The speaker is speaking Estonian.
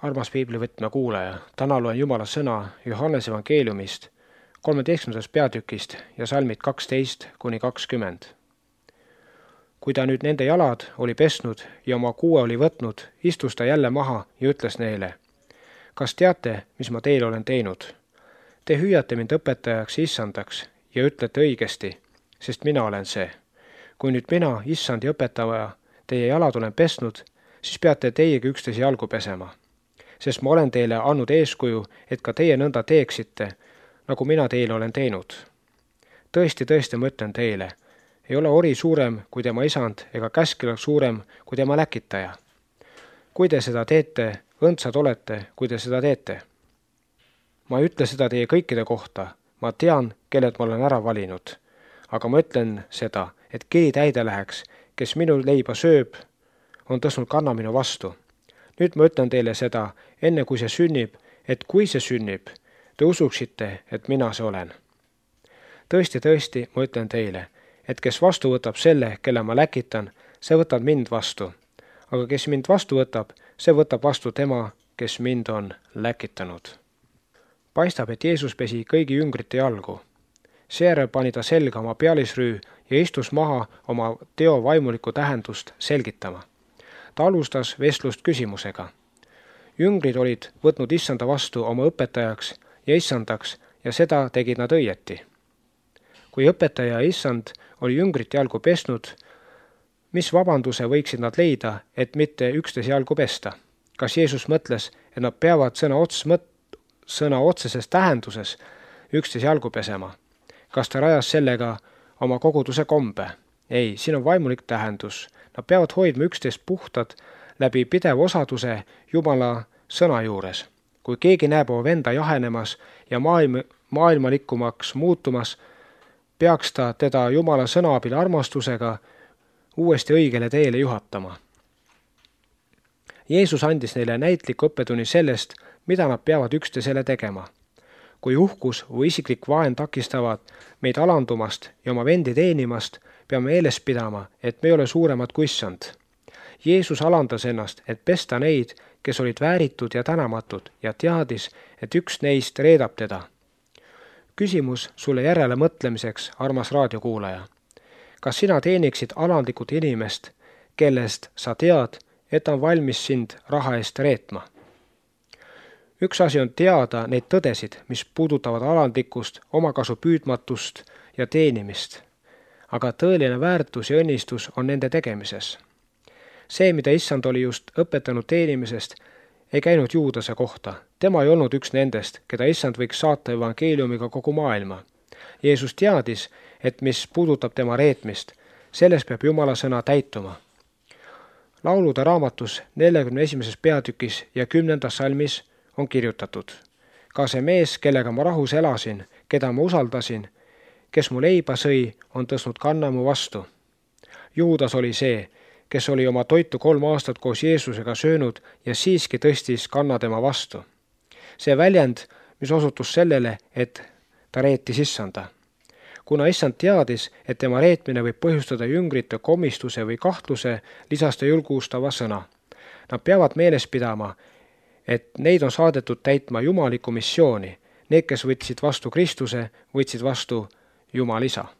Armas piiblivõtme kuulaja, täna loen Jumala sõna Johannese evangeeliumist 13. peatükist ja salmid 12–20. Kui ta nüüd nende jalad oli pesnud ja oma kuue oli võtnud, istus ta jälle maha ja ütles neile: kas teate, mis ma teile olen teinud? Te hüüate mind õpetajaks ja issandaks ja ütlete õigesti, sest mina olen see. Kui nüüd mina, issand ja õpetaja, teie jalad olen pesnud, siis peate teiegi üksteise jalgu pesema. Sest ma olen teile andnud eeskuju, et ka teie nõnda teeksite, nagu mina teile olen teinud. Tõesti, ma ütlen teile, ei ole ori suurem kui tema isand ega käskija suurem kui tema läkitaja. Kui te seda teete, õndsad olete, kui te seda teete. Ma ei ütle seda teie kõikide kohta, ma tean, kellelt ma olen ära valinud. Aga ma ütlen seda, et kiri täide läheks, kes minu leiba sööb, on tõstnud kanna minu vastu. Nüüd ma ütlen teile seda, enne kui see sünnib, et kui see sünnib, te usuksite, et mina see olen. Tõesti, ma ütlen teile, et kes vastu võtab selle, kelle ma läkitan, see võtab mind vastu. Aga kes mind vastu võtab, see võtab vastu tema, kes mind on läkitanud. Paistab, et Jeesus pesi kõigi jüngrite jalgu. Seejärel pani ta selga oma pealisrüü ja istus maha oma teo vaimulikku tähendust selgitama. Ta alustas vestlust küsimusega. Jüngrid olid võtnud issanda vastu oma õpetajaks ja issandaks ja seda tegid nad õieti. Kui õpetaja ja issand oli jüngrite jalgu pesnud, mis vabanduse võiksid nad leida, et mitte üksteise jalgu pesta? Kas Jeesus mõtles, et nad peavad sõna otseses tähenduses üksteise jalgu pesema? Kas ta rajas sellega oma koguduse kombe? Ei, siin on vaimulik tähendus. Nad peavad hoidma üksteist puhtad läbi pidev osaduse Jumala sõna juures. Kui keegi näeb oma venda jahenemas ja maailmalikumaks muutumas, peaks ta teda Jumala sõna abil armastusega uuesti õigele teele juhatama. Jeesus andis neile näitliku õppetunni sellest, mida nad peavad üksteisele tegema. Kui uhkus või isiklik vaen takistavad meid alandumast ja oma vendi teenimast, peame meeles pidama, et me ei ole suuremad kui issand. Jeesus alandas ennast, et pesta neid, kes olid vääritud ja tänamatud ja teadis, et üks neist reedab teda. Küsimus sulle järele mõtlemiseks, armas raadiokuulaja. Kas sina teeniksid alandlikult inimest, kellest sa tead, et on valmis sind raha eest reetma? Üks asi on teada neid tõdesid, mis puudutavad alandlikkust, omakasu püüdmatust ja teenimist. Aga tõeline väärtus ja õnnistus on nende tegemises. See, mida issand oli just õpetanud teenimisest, ei käinud Juudase kohta. Tema ei olnud üks nendest, keda issand võiks saata evangeeliumiga kogu maailma. Jeesus teadis, et mis puudutab tema reetmist, selles peab Jumala sõna täituma. Laulude raamatus 41. peatükis ja 10. salmis on kirjutatud: ka see mees, kellega ma rahus elasin, keda ma usaldasin, kes mu leiba sõi, on tõstnud kanna mu vastu. Juudas oli see, kes oli oma toitu 3 aastat koos Jeesusega söönud ja siiski tõstis kanna tema vastu. See väljend, mis osutus sellele, et ta reetis issanda. Kuna issand teadis, et tema reetmine võib põhjustada jüngrite komistuse või kahtluse, lisas ta julgustava sõna. Nad peavad meeles pidama, et neid on saadetud täitma jumalikku missiooni. Need, kes võtsid vastu Kristuse, võtsid vastu Jumal isa.